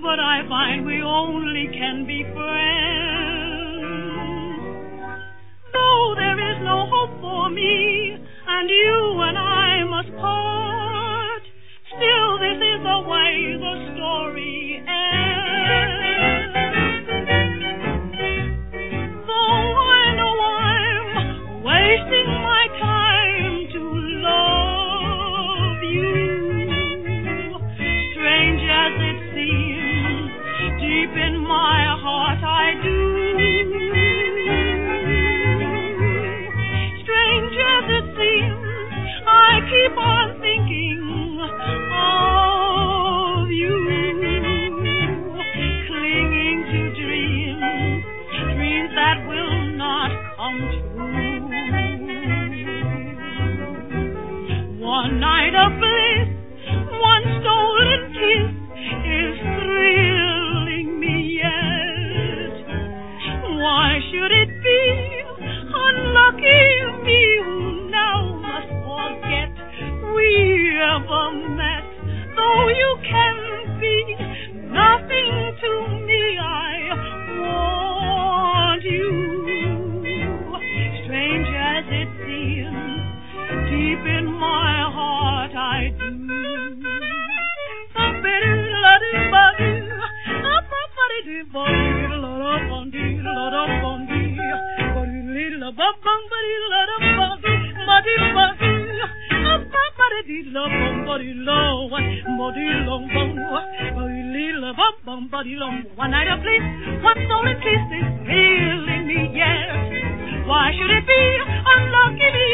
but I find we only can be friends. Though there is no hope for me, and you and I must part, still this is the way the story ends. Though I know I'm wasting my time to love you, strange as it seems, deep in my heart I do. Strange as it seems, I keep on thinking of you, clinging to dreams that will not come true. One night of bliss, one stolen kiss is thrilling me yet. Why should it be unlucky me who now must forget we ever met? Though you can be nothing to me, I want you. Strange as it seems, deep in my heart I do. One night of bliss, one stolen kiss is thrilling me yet. Why should it be unlucky me?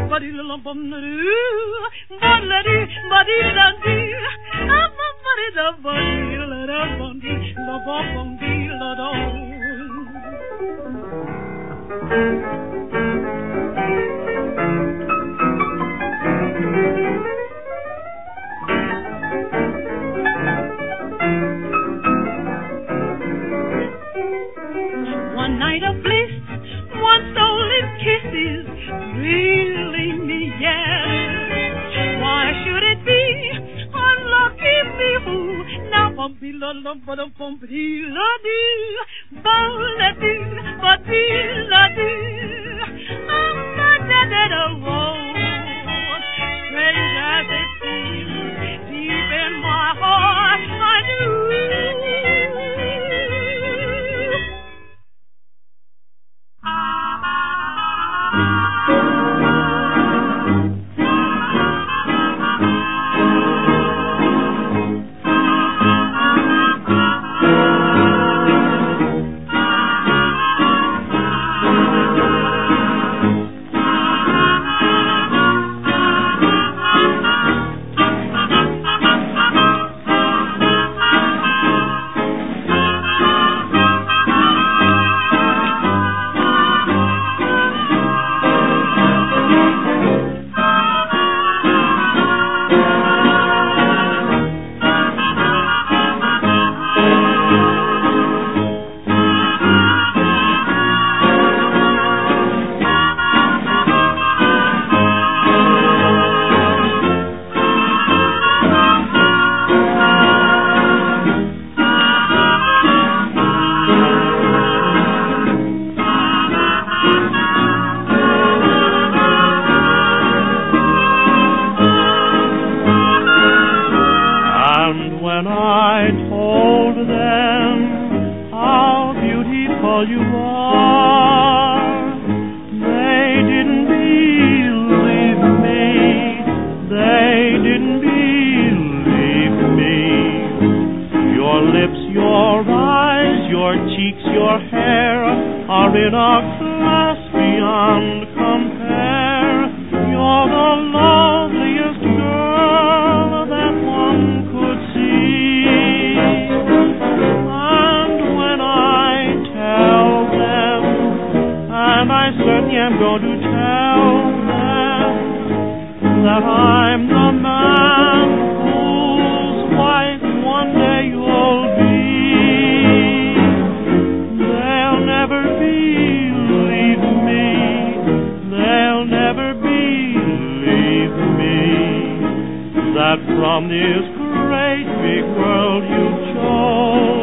One night of bliss, one stolen kiss is thrilling me yet. Why should it be unlucky me who now strange as it seems, deep in my heart I knew. When I told them how beautiful you are, they didn't believe me, they didn't believe me. Your lips, your eyes, your cheeks, your hair are in a class beyond compare. You're the loveliest girl that one could see. And when I tell them, and I certainly am going to tell them, that I'm the man whose wife one day you'll be, they'll never believe me, they'll never believe me, that from this great big world you've chosen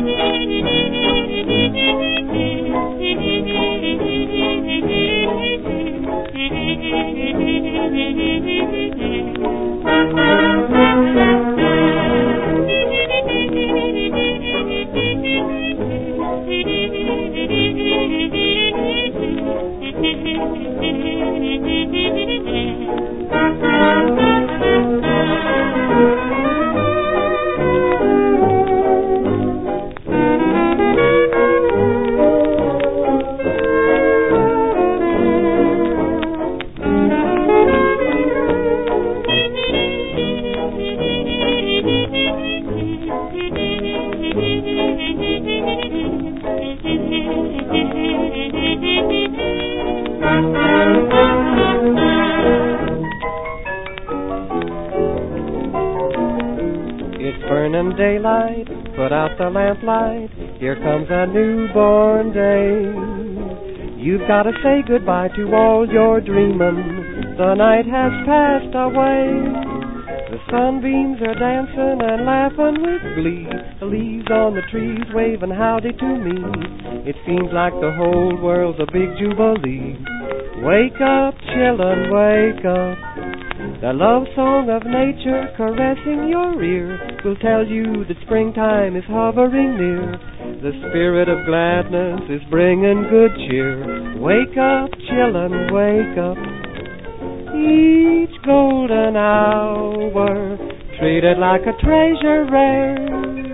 Burning daylight, put out the lamplight, here comes a newborn day. You've got to say goodbye to all your dreaming, the night has passed away. The sunbeams are dancing and laughing with glee, the leaves on the trees waving howdy to me. It seems like the whole world's a big jubilee. Wake up, children, wake up. The love song of nature caressing your ear will tell you that springtime is hovering near. The spirit of gladness is bringing good cheer. Wake up, children, wake up. Each golden hour treated like a treasure rare.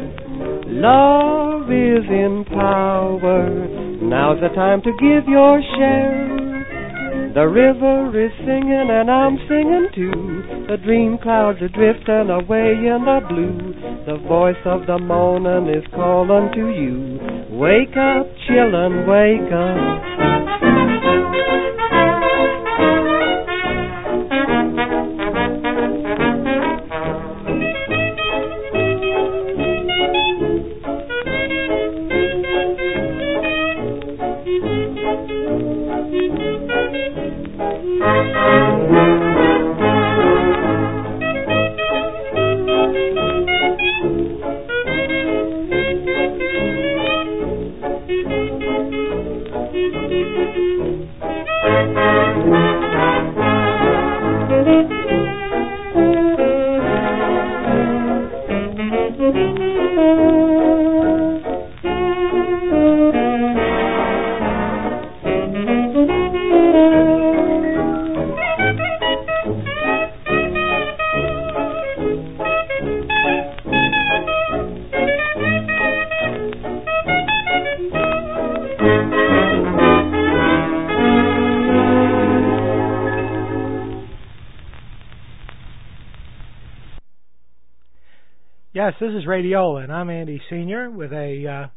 Love is in power. Now's the time to give your share. The river is singing and I'm singing too. The dream clouds are drifting away in the blue. The voice of the morning is calling to you. Wake up, chillin', wake up. Yes, this is Radiola, and I'm Andy Senior with a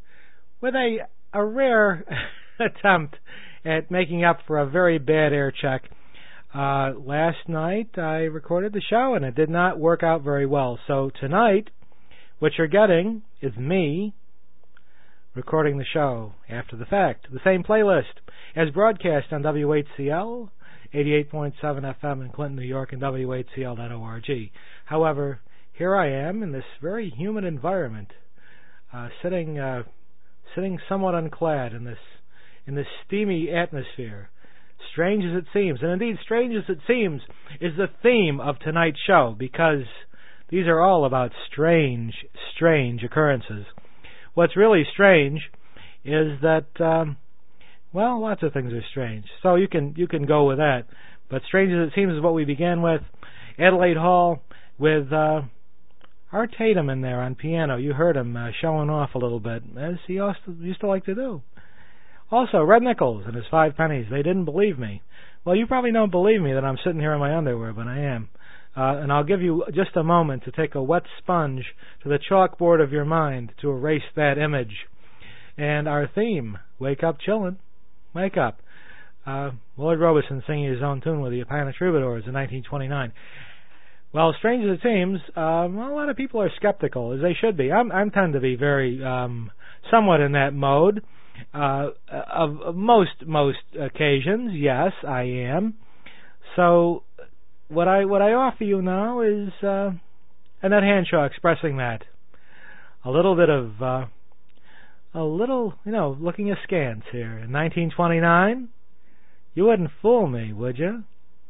rare attempt at making up for a very bad air check. Last night I recorded the show and it did not work out very well. So tonight, what you're getting is me recording the show after the fact. The same playlist as broadcast on WHCL 88.7 FM in Clinton, New York, and WHCL.org. However, here I am in this very humid environment, sitting somewhat unclad in this steamy atmosphere. Strange as it seems, and indeed strange as it seems is the theme of tonight's show, because these are all about strange occurrences. What's really strange is that, lots of things are strange, so you can go with that. But strange as it seems is what we began with. Adelaide Hall with Art Tatum in there on piano. You heard him showing off a little bit, as he used to like to do. Also, Red Nichols and his 5 pennies. They didn't believe me. Well, you probably don't believe me that I'm sitting here in my underwear, but I am. And I'll give you just a moment to take a wet sponge to the chalkboard of your mind to erase that image. And our theme, Wake Up Chillin', Wake Up. Lloyd Robeson singing his own tune with the Apana Troubadours in 1929. Well, strange as it seems, a lot of people are skeptical, as they should be. I tend to be very, somewhat in that mode. Of most occasions, yes, I am. So, what I offer you now is, and that Hanshaw expressing that, a little bit of a little, looking askance here. In 1929, you wouldn't fool me, would you?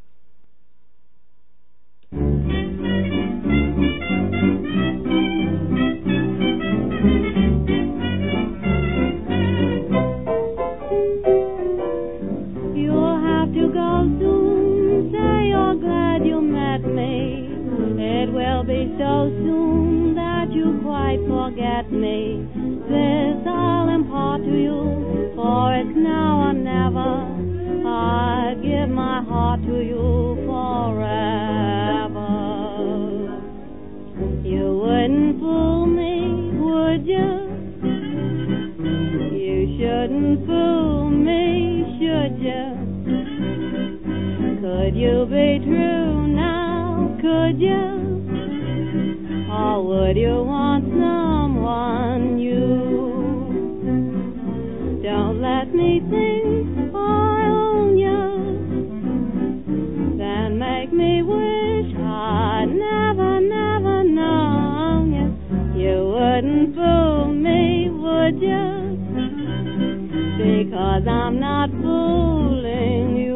You'll have to go soon, say you're glad you met me. It will be so soon that you quite forget me. This I'll impart to you, for it's now or never. I give my heart to you forever. You wouldn't fool me, would you? You shouldn't fool me, should you? Could you be true now, could you? Or would you want someone new? Don't let me think I own you, then make me wish I'd never, never known you. You wouldn't fool me, would you? Because I'm not fooling you.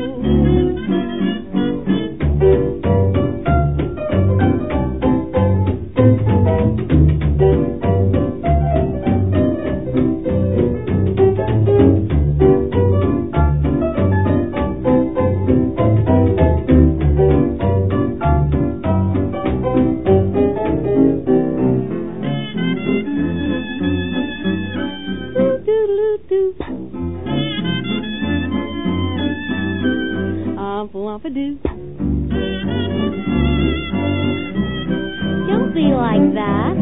Don't be like that.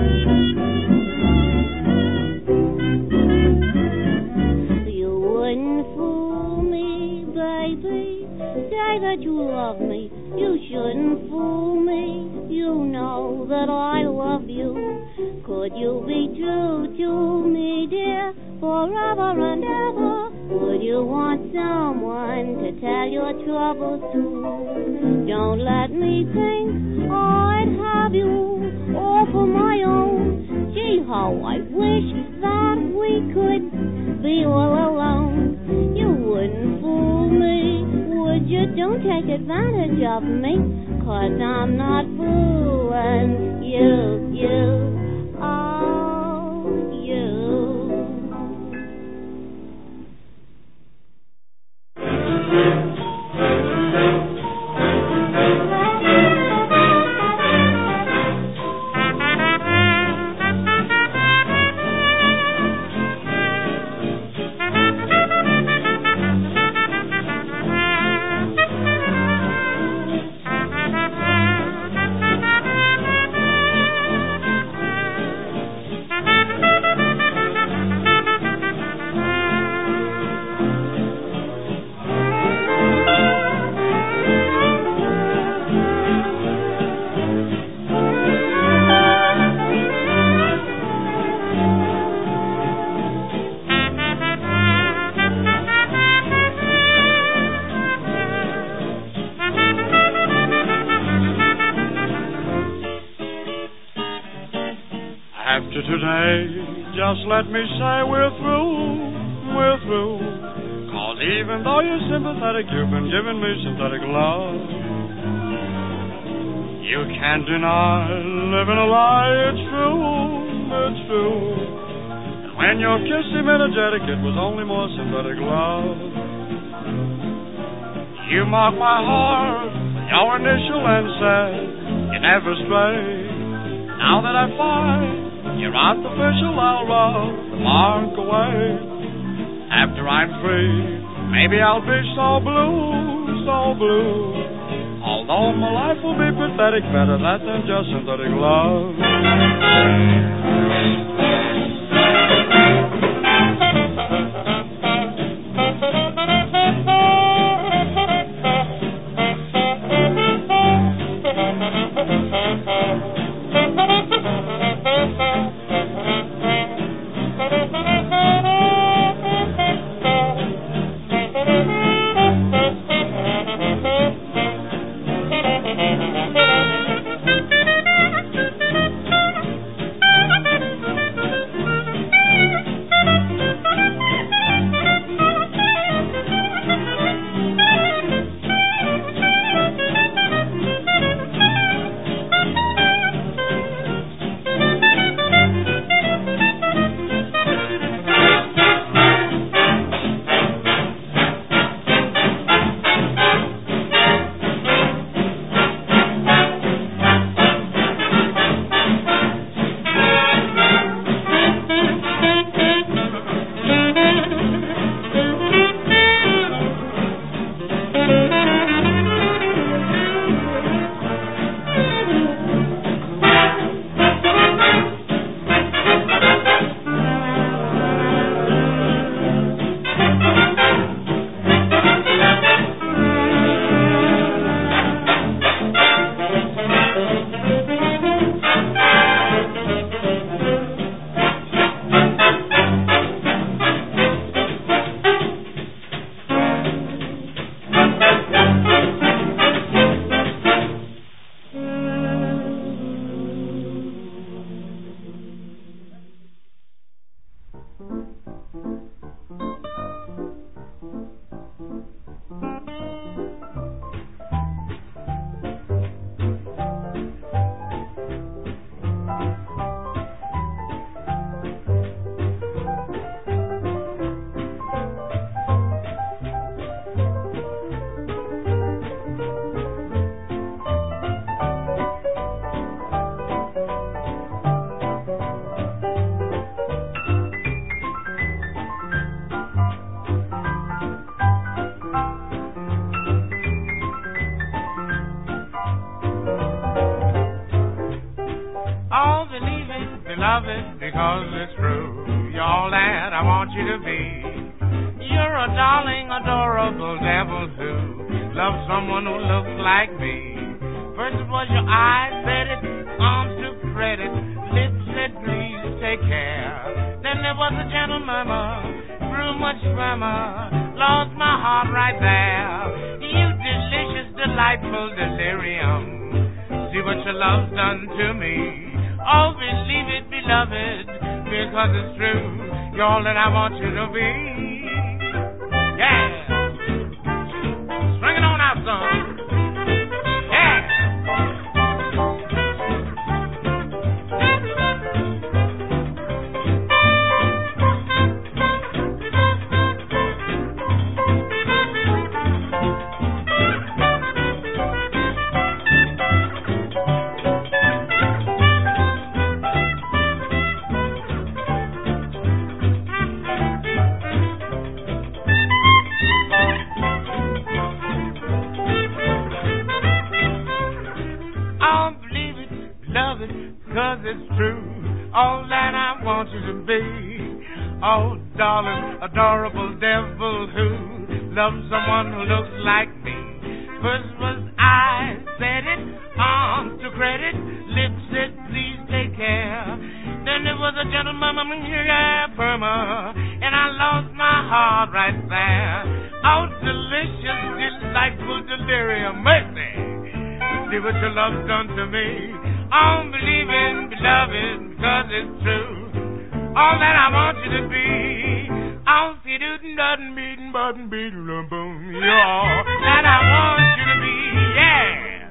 You wouldn't fool me, baby. Say that you love me. You shouldn't fool me. You know that I love you. Could you be true to me, dear, forever and ever? Would you want someone to tell your troubles to? Don't let me think I'd have you all for my own. Gee, how I wish that we could be all alone. You wouldn't fool me, would you? Don't take advantage of me, 'cause I'm not fooling you, oh, you. After today, just let me say we're through. 'Cause even though you're sympathetic, you've been giving me synthetic love. You can't deny living a lie, it's true. And when your kiss seemed energetic, it was only more synthetic love. You marked my heart with your initial and said you never stray. Now that I find you're artificial, I'll rub the mark away. After I'm free, maybe I'll be so blue. Although my life will be pathetic, better that than just synthetic love. beloved, because it's true. You're all that I want you to be. You're a darling, adorable devil who loves someone who looks like me. First it was your eyes said it, arms took credit, lips said please take care. Then there was a gentle murmur, grew much firmer, lost my heart right there. You delicious, delightful delirium, see what your love's done to me. Oh, believe it, beloved, because it's true. You're all that I want you to be. Yeah. Swing it on out, son. Cause it's true, all that I want you to be. Oh, darling, adorable devil who loves someone who looks like me. First was I, said it, arms to credit, lips said please take care. Then there was a gentleman, firmer, and I lost my heart right there. Oh, delicious, delightful delirium, mercy. See what your love's done to me. I'm believing, beloved, because it's true. All that I want you to be. I'll see you nothing beating, button beating, boom. You're all that I want you to be. Yeah.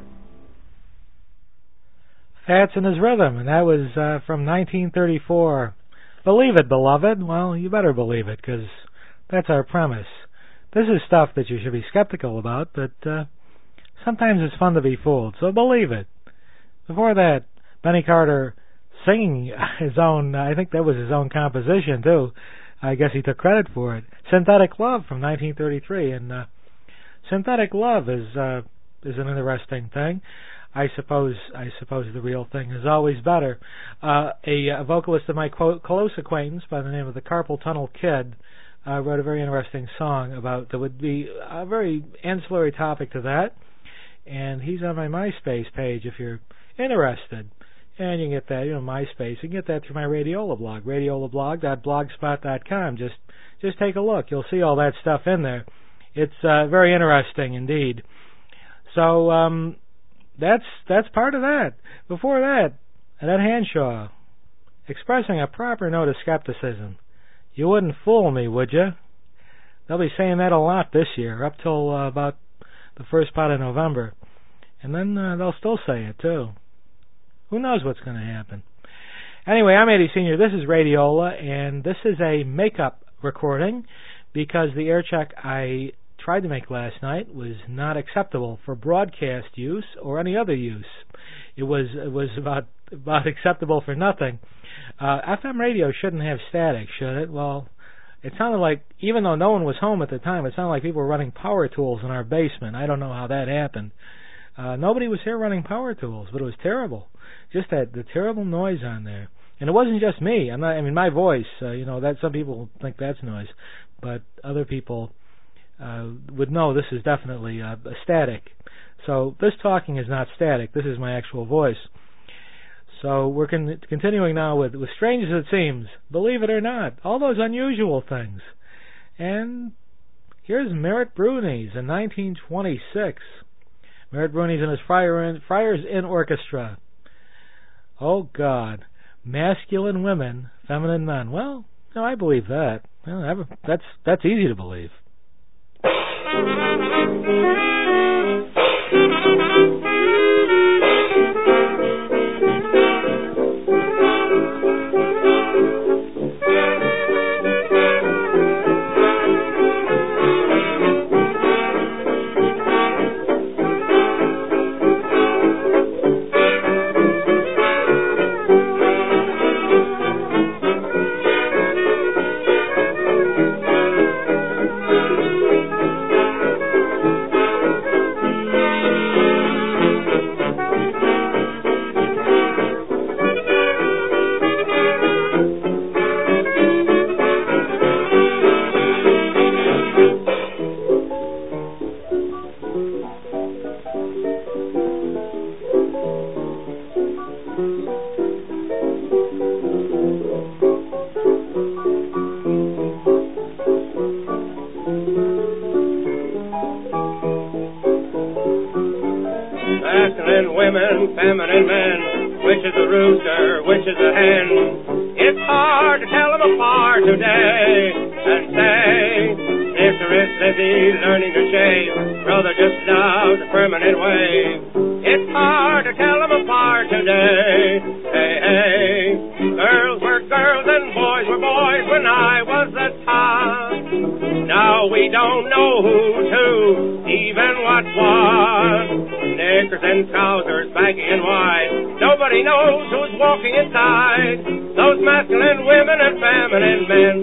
Fats in His Rhythm, and that was from 1934. Believe it, beloved. Well, you better believe it, because that's our premise. This is stuff that you should be skeptical about, but sometimes it's fun to be fooled, so believe it. Before that, Benny Carter singing his own, I think that was his own composition too. I guess he took credit for it. Synthetic Love from 1933, and Synthetic Love is an interesting thing. I suppose the real thing is always better. A vocalist of my close acquaintance by the name of the Carpal Tunnel Kid wrote a very interesting song about that would be a very ancillary topic to that, and he's on my MySpace page if you're interested. And you can get that, MySpace. You can get that through my Radiola blog, radiolablog.blogspot.com. Just take a look. You'll see all that stuff in there. It's very interesting indeed. So that's part of that. Before that, Ed Hanshaw expressing a proper note of skepticism. You wouldn't fool me, would you? They'll be saying that a lot this year, up till about the first part of November. And then they'll still say it, too. Who knows what's going to happen? Anyway, I'm Eddie Sr. This is Radiola, and this is a makeup recording because the air check I tried to make last night was not acceptable for broadcast use or any other use. It was about acceptable for nothing. FM radio shouldn't have static, should it? Well, it sounded like, even though no one was home at the time, it sounded like people were running power tools in our basement. I don't know how that happened. Nobody was here running power tools, but it was terrible. Just the terrible noise on there. And it wasn't just me. My voice, that some people think that's noise, but other people would know this is definitely a static. So this talking is not static. This is my actual voice. So we're continuing now with Strange as It Seems, Believe It or Not, all those unusual things. And here's Merritt Brunies in 1926. Merritt Brunies and his Friars in Orchestra. Oh, God. Masculine women, feminine men. Well, no, I believe that. Well, that's easy to believe. them apart today and say, sister is busy learning to shave, brother just loves a permanent wave. It's hard to tell them apart today. Hey, hey, girls were girls and boys were boys when I was a tot. Now we don't know who's who, even what's what. Knickers and trousers, baggy and wide. Nobody knows who's walking inside those masculine women and feminine men.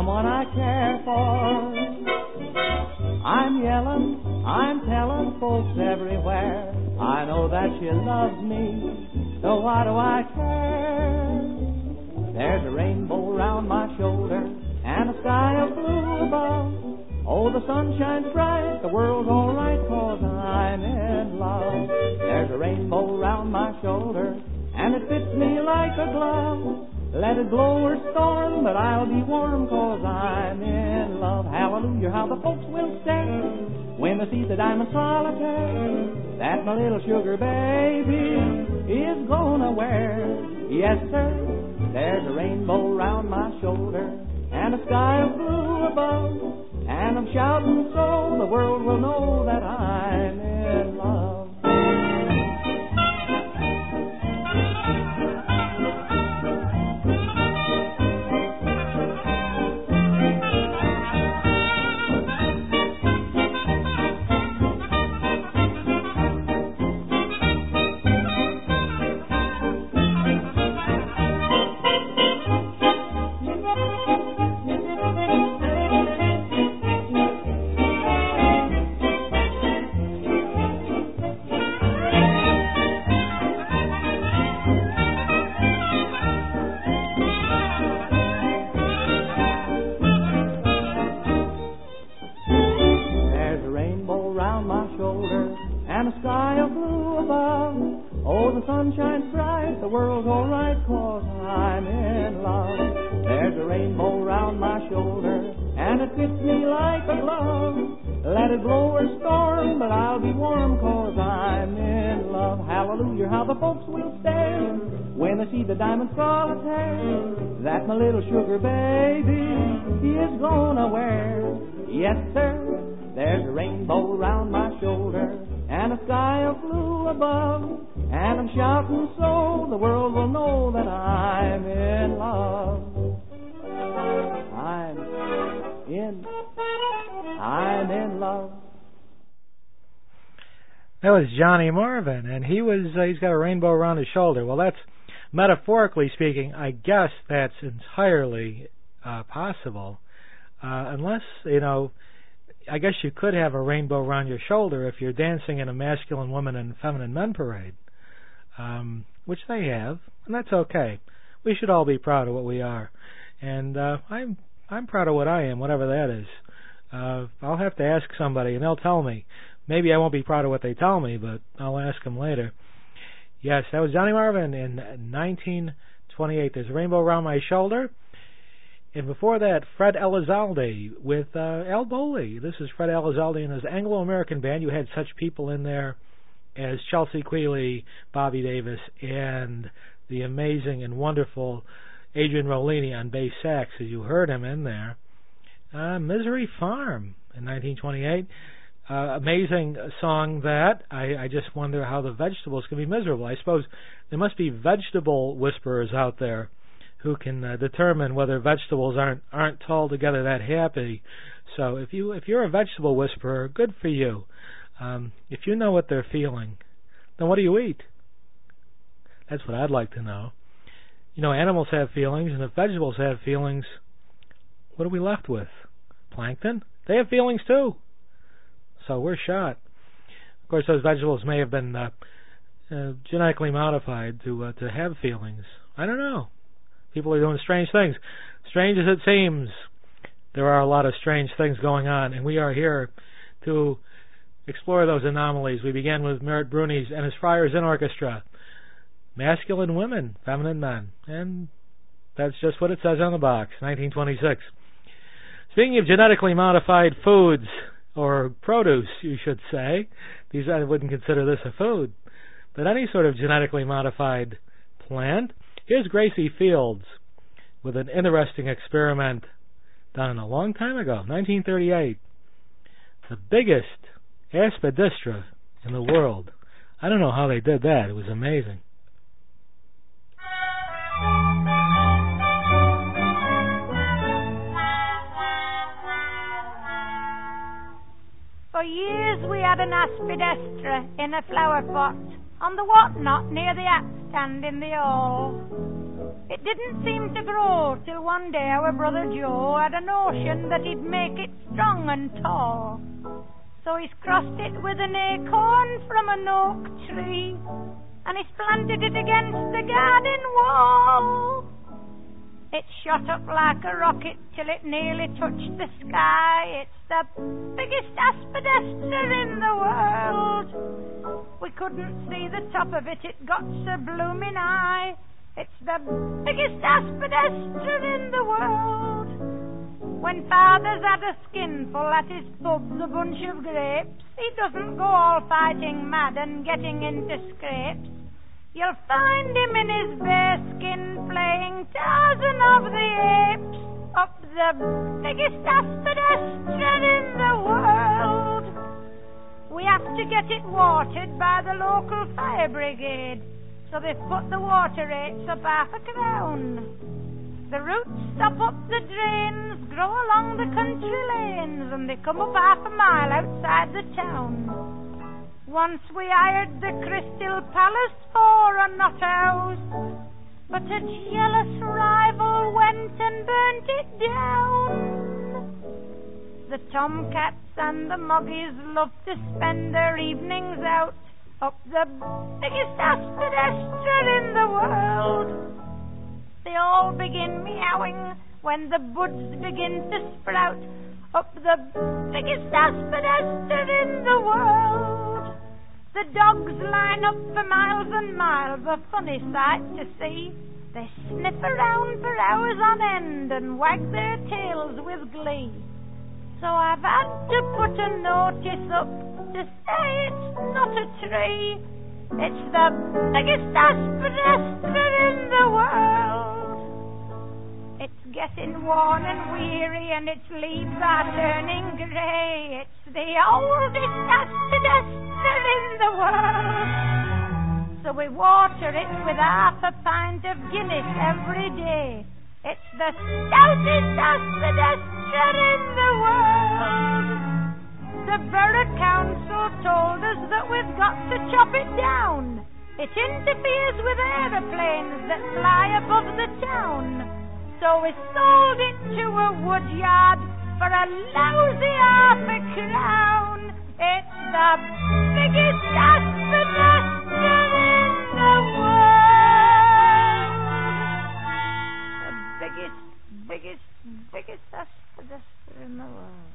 someone I care for. I'm yelling, I'm telling folks everywhere, I know that she loves me, so why do I care? There's a rainbow round my shoulder and a sky of blue above. Oh, the sun shines bright, the world's all right, 'cause I'm in love. There's a rainbow round my shoulder and it fits me like a glove. Let it blow or storm, but I'll be warm, 'cause I'm in love. Hallelujah, how the folks will say when they see the diamond solitaire that my little sugar baby is gonna wear. Yes, sir, there's a rainbow round my shoulder and a sky of blue above, and I'm shouting so the world will know that I'm in love. The diamond solitaire that my little sugar baby is gonna wear. Yes, sir, there's a rainbow round my shoulder and a sky of blue above, and I'm shouting so the world will know that I'm in love. I'm in love. That was Johnny Marvin, and he's got a rainbow around his shoulder. Well, that's metaphorically speaking, I guess that's entirely possible, unless, I guess you could have a rainbow around your shoulder if you're dancing in a masculine woman and feminine men parade, which they have, and that's okay. We should all be proud of what we are, and I'm proud of what I am, whatever that is. I'll have to ask somebody, and they'll tell me. Maybe I won't be proud of what they tell me, but I'll ask them later. Yes, that was Johnny Marvin in 1928. There's a rainbow around my shoulder. And before that, Fred Elizalde with Al Bowley. This is Fred Elizalde and his Anglo-American band. You had such people in there as Chelsea Quealy, Bobby Davis, and the amazing and wonderful Adrian Rollini on bass sax, as you heard him in there. Misery Farm in 1928. Amazing song that I just wonder how the vegetables can be miserable. I suppose there must be vegetable whisperers out there who can determine whether vegetables aren't altogether that happy. So if you're a vegetable whisperer, good for you. If you know what they're feeling, then what do you eat? That's what I'd like to know. Animals have feelings, and if vegetables have feelings, what are we left with? Plankton? They have feelings too. So we're shot. Of course, those vegetables may have been genetically modified to have feelings. I don't know. People are doing strange things. Strange as it seems, there are a lot of strange things going on, and we are here to explore those anomalies. We began with Merritt Bruni's and his Friars in Orchestra. Masculine women, feminine men. And that's just what it says on the box, 1926. Speaking of genetically modified foods, or produce, you should say. I wouldn't consider this a food. But any sort of genetically modified plant. Here's Gracie Fields with an interesting experiment done a long time ago, 1938. The biggest aspidistra in the world. I don't know how they did that. It was amazing. For years we had an aspidistra in a flower pot on the whatnot near the hat stand in the hall. It didn't seem to grow till one day our brother Joe had a notion that he'd make it strong and tall. So he's crossed it with an acorn from an oak tree, and he's planted it against the garden wall. It shot up like a rocket till it nearly touched the sky. It's the biggest aspidistra in the world. We couldn't see the top of it, it got so blooming high. It's the biggest aspidistra in the world. When father's had a skinful at his pub's a bunch of grapes, he doesn't go all fighting mad and getting into scrapes. You'll find him in his bearskin playing Tarzan of the Apes up the biggest aspidistra in the world. We have to get it watered by the local fire brigade, so they've put the water rates up half a crown. The roots stop up the drains, grow along the country lanes, and they come up half a mile outside the town. Once we hired the Crystal Palace for a nut house, but a jealous rival went and burnt it down. The tomcats and the moggies love to spend their evenings out up the biggest aspidistra in the world. They all begin meowing when the buds begin to sprout up the biggest aspidistra in the world. The dogs line up for miles and miles, a funny sight to see. They sniff around for hours on end and wag their tails with glee. So I've had to put a notice up to say it's not a tree. It's the biggest aspidistra in the world. It's getting worn and weary and its leaves are turning grey. It's the oldest aspidistra in the world. So we water it with half a pint of Guinness every day. It's the stoutest aspidistra in the world. The Borough Council told us that we've got to chop it down. It interferes with aeroplanes that fly above the town. So we sold it to a woodyard for a lousy £0.50. It's the biggest aspidistra in the world. The biggest aspidistra in the world.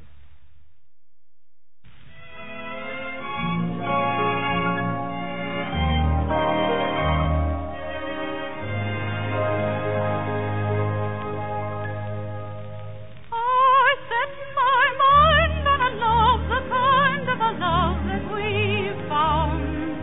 Love that we've found.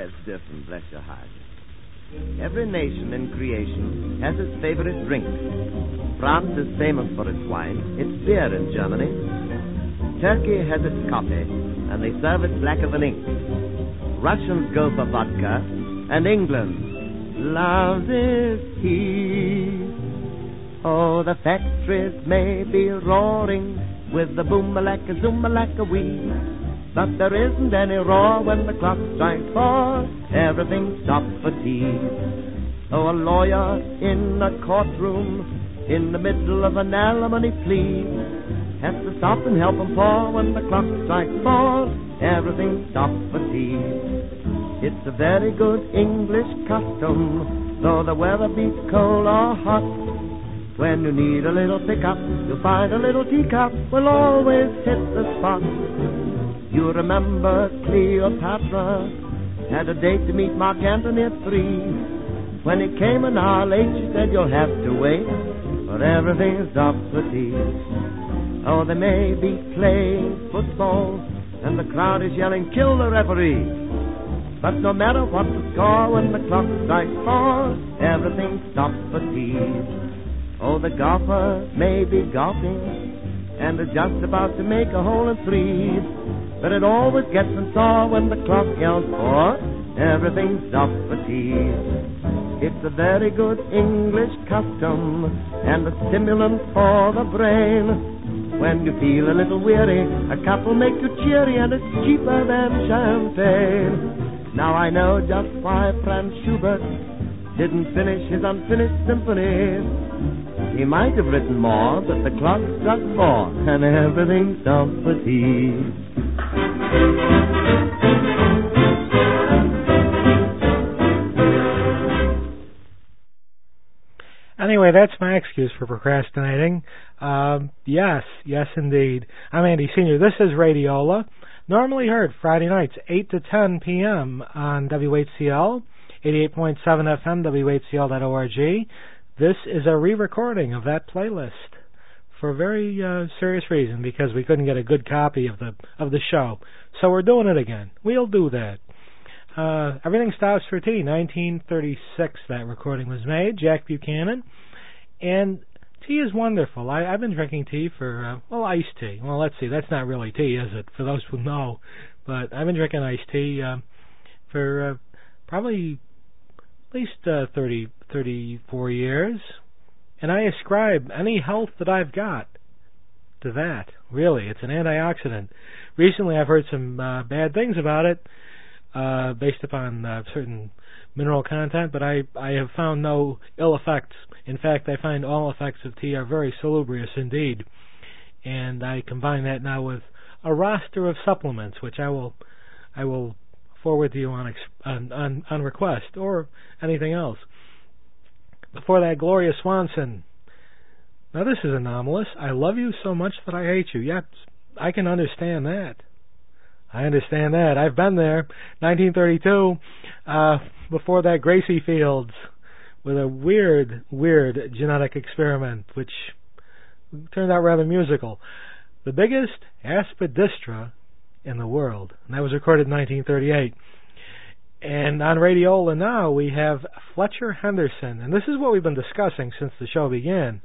Everywhere's different, bless your heart. Every nation in creation has its favorite drink. France is famous for its wine, its beer in Germany. Turkey has its coffee, and they serve it blacker than ink. Russians go for vodka, and England loves its tea. Oh, the factories may be roaring with the boom-a-lacka, zoom-a-lacka wee, but there isn't any roar when the clock strikes 4. Everything stops for tea. Oh, a lawyer in a courtroom in the middle of an alimony plea has to stop and help him pour when the clock strikes 4. Everything stops for tea. It's a very good English custom, though the weather be cold or hot. When you need a little pickup, you'll find a little teacup will always hit the spot. You remember Cleopatra had a date to meet Mark Antony at 3. When he came an hour late, she said, you'll have to wait, but everything's up for tea. Oh, they may be playing football, and the crowd is yelling, kill the referee. But no matter what the score, when the clock strikes 4, everything stops for tea. Oh, the golfer may be golfing, and is just about to make a hole in 3. But it always gets them sore when the clock yells 4. Everything stops for tea. It's a very good English custom and a stimulant for the brain. When you feel a little weary, a cup will make you cheery, and it's cheaper than champagne. Now I know just why Franz Schubert didn't finish his unfinished symphony. He might have written more, but the clock struck 4, and everything stopped for tea. Anyway, that's my excuse for procrastinating. Yes, indeed. I'm Andy Sr. This is Radiola, normally heard Friday nights, 8 to 10 p.m. on WHCL, 88.7 FM, WHCL.org. This is a re-recording of that playlist for a very serious reason, because we couldn't get a good copy of the show. So we're doing it again. We'll do that. Everything Stops for Tea, 1936 that recording was made, Jack Buchanan. And tea is wonderful. I've been drinking tea for, iced tea. Well, let's see, that's not really tea, is it, for those who know. But I've been drinking iced tea for probably at least 34 years. And I ascribe any health that I've got to that. Really, it's an antioxidant. Recently I've heard some bad things about it, based upon certain mineral content, but I have found no ill effects. In fact, I find all effects of tea are very salubrious indeed. And I combine that now with a roster of supplements, which I will forward to you on request, or anything else. Before that, Gloria Swanson. Now this is anomalous. I love you so much that I hate you. Yes, I can understand that. I understand that. I've been there. 1932. Before that, Gracie Fields with a weird genetic experiment, which turned out rather musical. The biggest aspidistra in the world. And that was recorded in 1938. And on Radiola now, we have Fletcher Henderson. And this is what we've been discussing since the show began.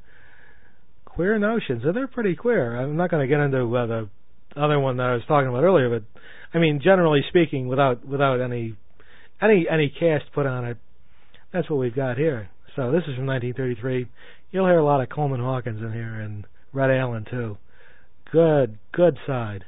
Queer notions. And they're pretty queer. I'm not going to get into the other one that I was talking about earlier, but I mean, generally speaking, without any cast put on it, that's what we've got here. So this is from 1933. You'll hear a lot of Coleman Hawkins in here, and Red Allen too. Good side.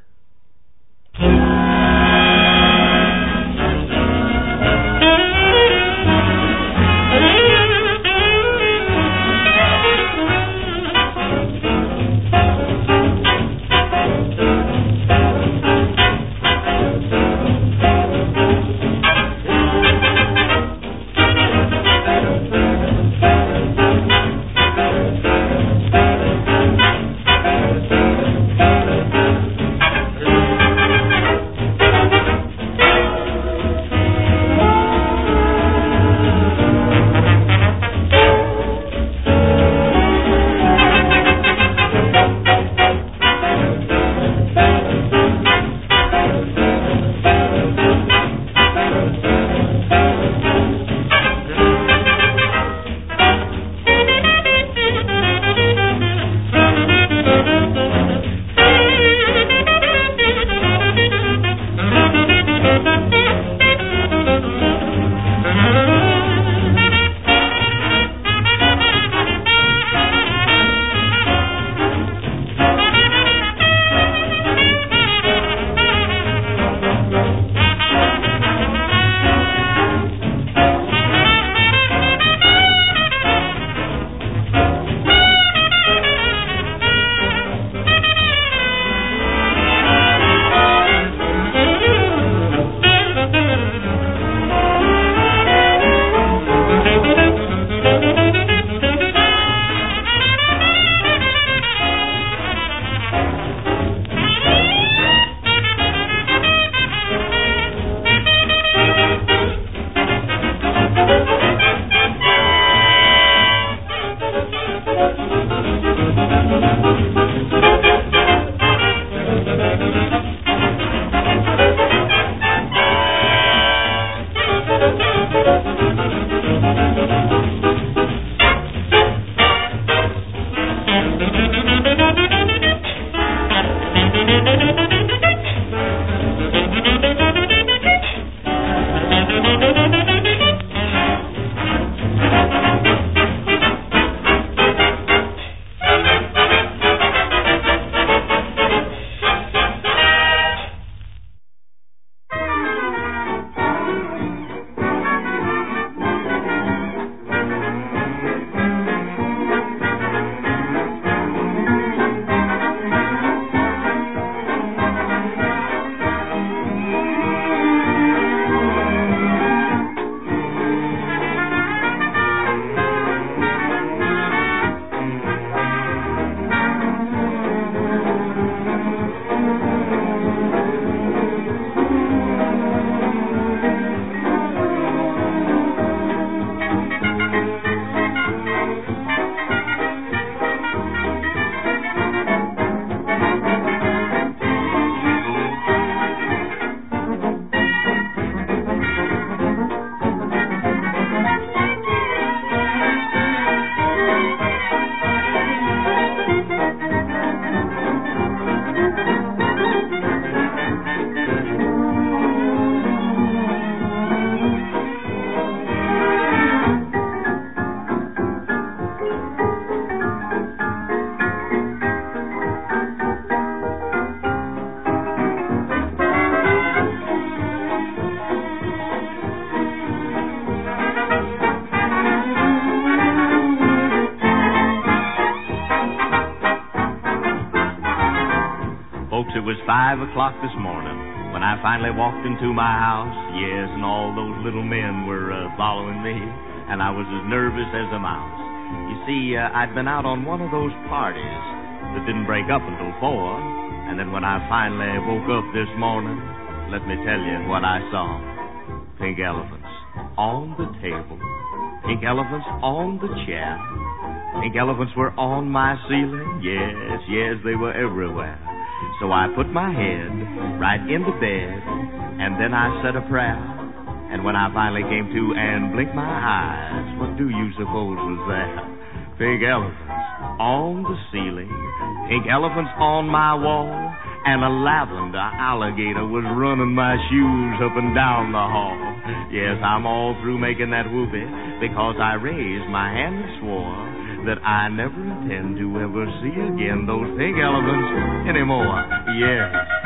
it was 5 o'clock this morning when I finally walked into my house. Yes, and all those little men were following me, and I was as nervous as a mouse. You see, I'd been out on one of those parties that didn't break up until 4, and then when I finally woke up this morning, let me tell you what I saw. Pink elephants on the table, pink elephants on the chair, pink elephants were on my ceiling. Yes, yes, they were everywhere. So I put my head right in the bed, and then I said a prayer. And when I finally came to and blinked my eyes, what do you suppose was there? Pink elephants on the ceiling, pink elephants on my wall, and a lavender alligator was running my shoes up and down the hall. Yes, I'm all through making that whoopee because I raised my hand and swore that I never intend to ever see again those pink elephants anymore. Yes.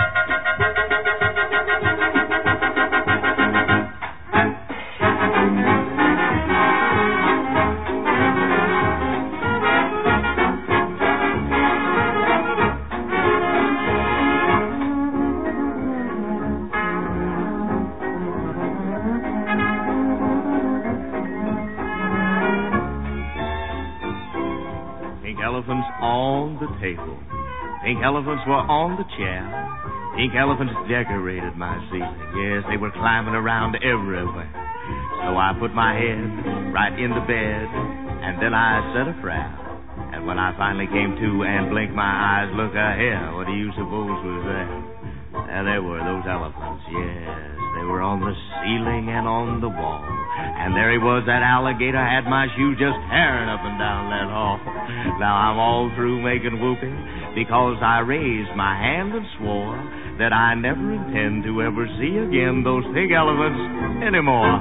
Elephants on the table, pink elephants were on the chair, pink elephants decorated my ceiling. Yes, they were climbing around everywhere. So I put my head right in the bed, and then I said a prayer. And when I finally came to and blinked my eyes, look here, what do you suppose was there? And there were those elephants, yes. They were on the ceiling and on the wall. And there he was, that alligator, had my shoe just tearing up and down that hall. Now I'm all through making whoopee because I raised my hand and swore that I never intend to ever see again those pink elephants anymore.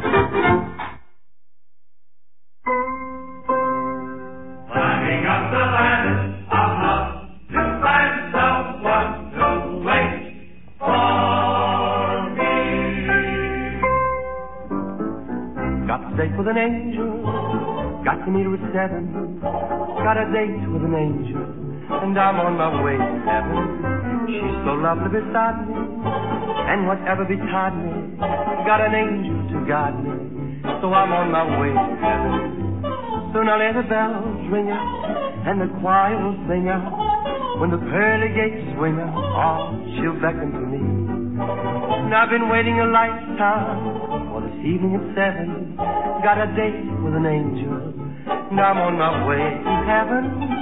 Climbing up the ladder of love to find someone to wait for me. Got to date with an angel, got to meet her at 7. Got a date with an angel, and I'm on my way to heaven. She's so lovely beside me, and whatever betide me, got an angel to guide me, so I'm on my way to heaven. Soon I'll hear the bells ring out, and the choir will sing out. When the pearly gates swing out, oh, she'll beckon to me. And I've been waiting a lifetime for this evening at 7. Got a date with an angel, and I'm on my way to heaven.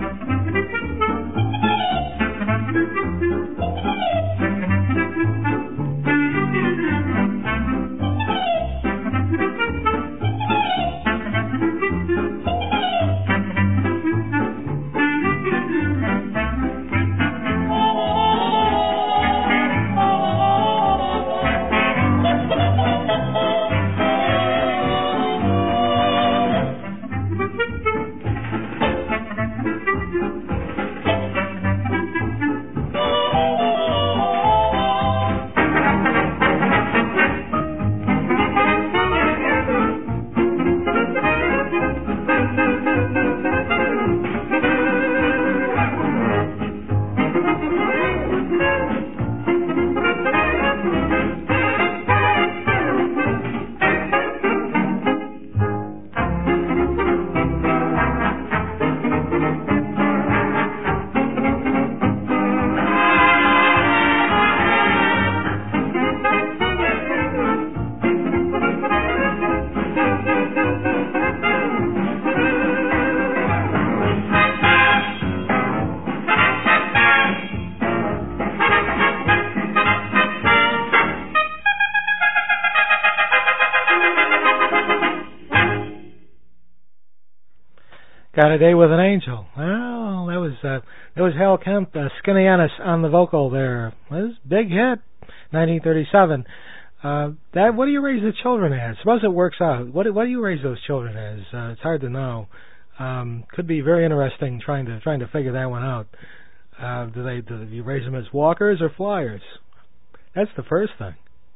Got a Day with an Angel. Well, that was Hal Kemp, Skinny Ennis on the vocal there. It was a big hit, 1937. What do you raise the children as? Suppose it works out. What do you raise those children as? It's hard to know. Could be very interesting trying to figure that one out. Do you raise them as walkers or flyers? That's the first thing.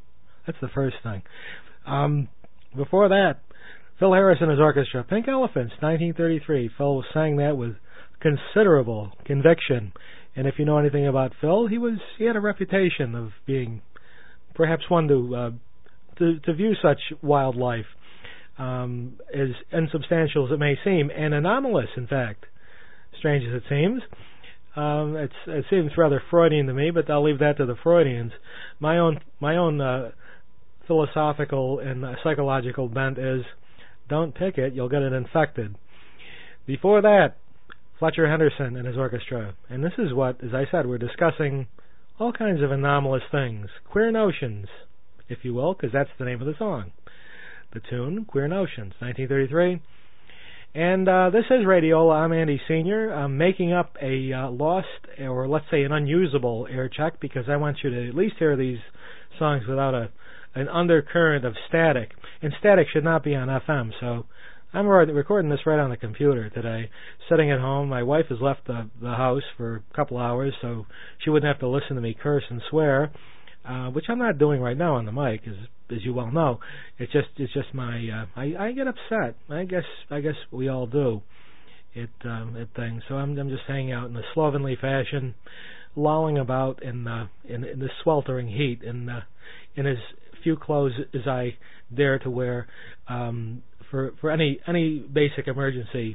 Before that, Phil Harris and his orchestra, Pink Elephants, 1933. Phil sang that with considerable conviction. And if you know anything about Phil, he had a reputation of being perhaps one to view such wildlife as insubstantial as it may seem, and anomalous, in fact, strange as it seems. It seems rather Freudian to me, but I'll leave that to the Freudians. My own philosophical and psychological bent is, don't pick it, you'll get it infected. Before that, Fletcher Henderson and his orchestra. And this is what, as I said, we're discussing all kinds of anomalous things, queer notions, if you will, because that's the name of the song. The tune, Queer Notions, 1933. And this is Radiola. I'm Andy Sr. I'm making up a lost, or let's say an unusable air check, because I want you to at least hear these songs without an undercurrent of static. And static should not be on FM, so I'm recording this right on the computer today, sitting at home. My wife has left the house for a couple hours, so she wouldn't have to listen to me curse and swear, which I'm not doing right now on the mic, as you well know. It's just my I get upset. I guess we all do at things. So I'm just hanging out in a slovenly fashion, lolling about in the sweltering heat in as few clothes as I dare to wear for any basic emergency.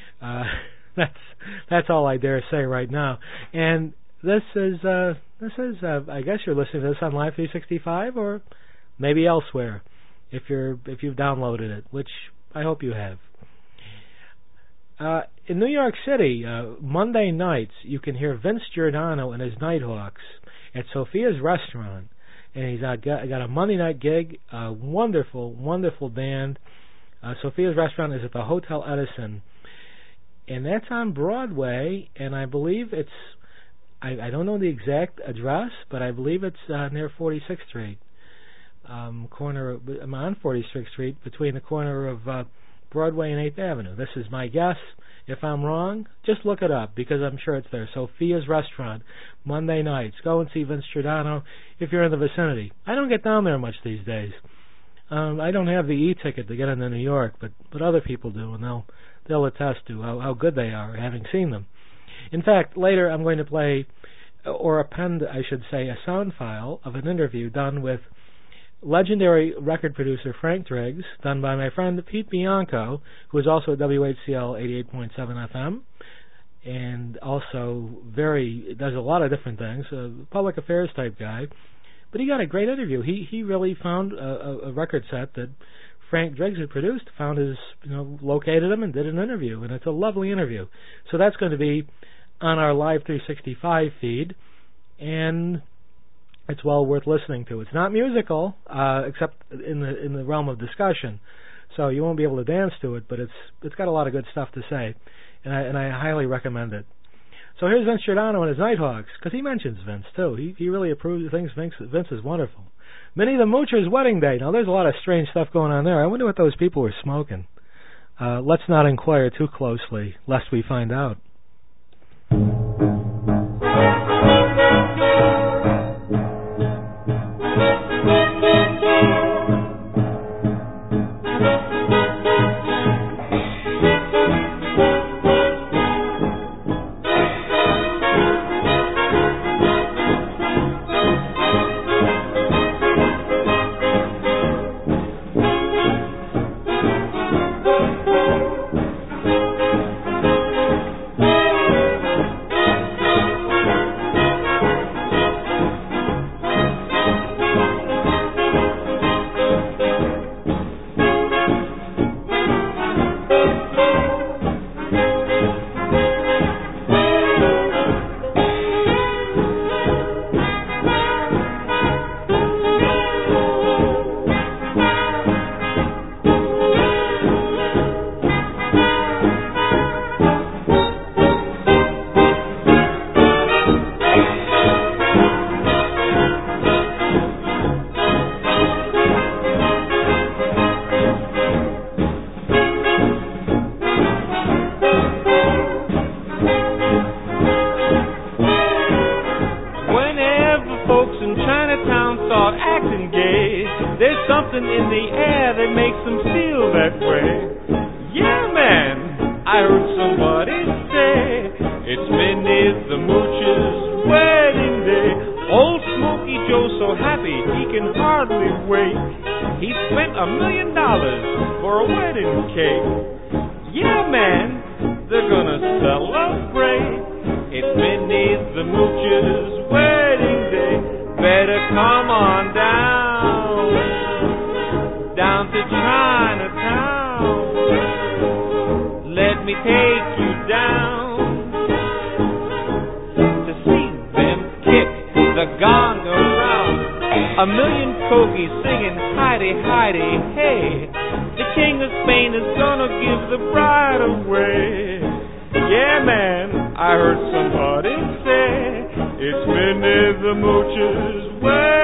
That's all I dare say right now. And this is I guess you're listening to this on Live 365 or maybe elsewhere if you've downloaded it, which I hope you have. In New York City, Monday nights you can hear Vince Giordano and his Nighthawks at Sophia's Restaurant, and he's got a Monday night gig. A wonderful band. Sophia's Restaurant is at the Hotel Edison, and that's on Broadway. And I believe it's I don't know the exact address, but I believe it's near 46th Street. I'm on 46th Street between the corner of Broadway and 8th Avenue. This is my guess. If I'm wrong, just look it up because I'm sure it's there. Sophia's Restaurant, Monday nights. Go and see Vince Giordano if you're in the vicinity. I don't get down there much these days. I don't have the e-ticket to get into New York, but other people do, and they'll attest to how good they are, having seen them. In fact, later I'm going to play, or append, I should say, a sound file of an interview done with legendary record producer Frank Driggs, done by my friend Pete Bianco, who is also at WHCL 88.7 FM, and also does a lot of different things, a public affairs type guy. But he got a great interview. He really found a record set that Frank Driggs had produced, located him and did an interview, and it's a lovely interview. So that's going to be on our Live 365 feed, and it's well worth listening to. It's not musical, except in the realm of discussion, so you won't be able to dance to it, but it's got a lot of good stuff to say, and I highly recommend it. So here's Vince Giordano and his Nighthawks, because he mentions Vince too. He really approves, thinks Vince is wonderful. Minnie the Moocher's wedding day. Now there's a lot of strange stuff going on there. I wonder what those people were smoking. Let's not inquire too closely, lest we find out. $1 million for a wedding cake. Yeah, man, they're gonna celebrate. It's Minnie the Mooch's wedding day. Better come on down to Chinatown. Let me take you down to see them kick the gong around. A million cogies singing Heidi, Heidi, hey. The King of Spain is gonna give the bride away. Yeah, man, I heard somebody say it's Minnie the Mooch's wedding.